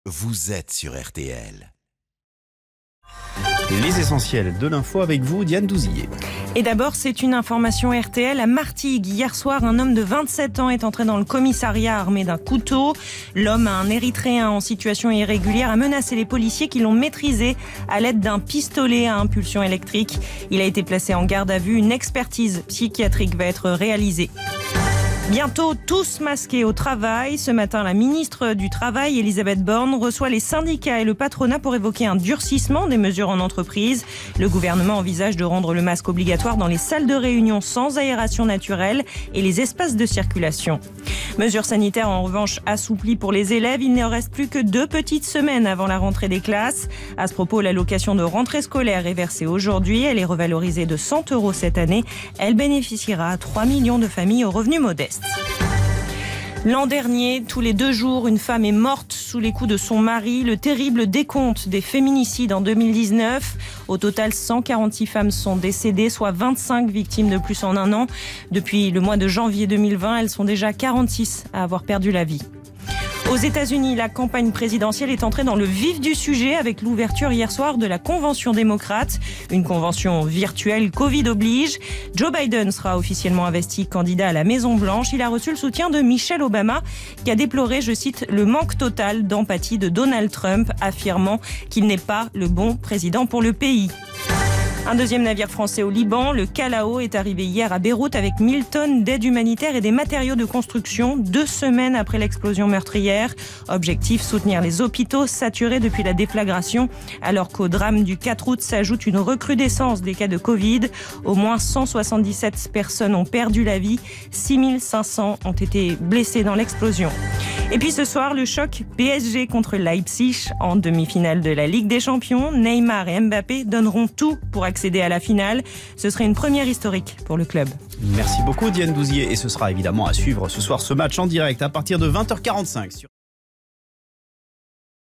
vous êtes sur RTL. Les essentiels de l'info avec vous, Diane Douzillet. Et d'abord, c'est une information RTL à Martigues. Hier soir, un homme de 27 ans est entré dans le commissariat armé d'un couteau. L'homme, un Érythréen en situation irrégulière, a menacé les policiers qui l'ont maîtrisé à l'aide d'un pistolet à impulsion électrique. Il a été placé en garde à vue. Une expertise psychiatrique va être réalisée. Bientôt tous masqués au travail. Ce matin, la ministre du Travail, Elisabeth Borne, reçoit les syndicats et le patronat pour évoquer un durcissement des mesures en entreprise. Le gouvernement envisage de rendre le masque obligatoire dans les salles de réunion sans aération naturelle et les espaces de circulation. Mesures sanitaires en revanche assouplies pour les élèves. Il ne reste plus que 2 petites semaines avant la rentrée des classes. À ce propos, l'allocation de rentrée scolaire est versée aujourd'hui. Elle est revalorisée de 100 € cette année. Elle bénéficiera à 3 millions de familles aux revenus modestes. L'an dernier, tous les 2 jours, une femme est morte sous les coups de son mari. Le terrible décompte des féminicides en 2019. Au total, 146 femmes sont décédées, soit 25 victimes de plus en un an. Depuis le mois de janvier 2020, elles sont déjà 46 à avoir perdu la vie. Aux États-Unis, la campagne présidentielle est entrée dans le vif du sujet avec l'ouverture hier soir de la Convention démocrate. Une convention virtuelle, Covid oblige. Joe Biden sera officiellement investi candidat à la Maison-Blanche. Il a reçu le soutien de Michelle Obama, qui a déploré, je cite, le manque total d'empathie de Donald Trump, affirmant qu'il n'est pas le bon président pour le pays. Un deuxième navire français au Liban, le Kalao, est arrivé hier à Beyrouth avec 1000 tonnes d'aide humanitaire et des matériaux de construction, 2 semaines après l'explosion meurtrière. Objectif, soutenir les hôpitaux saturés depuis la déflagration, alors qu'au drame du 4 août s'ajoute une recrudescence des cas de Covid. Au moins 177 personnes ont perdu la vie, 6500 ont été blessés dans l'explosion. Et puis ce soir, le choc PSG contre Leipzig en demi-finale de la Ligue des Champions. Neymar et Mbappé donneront tout pour accéder à la finale. Ce serait une première historique pour le club. Merci beaucoup, Diane Douzillet. Et ce sera évidemment à suivre ce soir ce match en direct à partir de 20h45.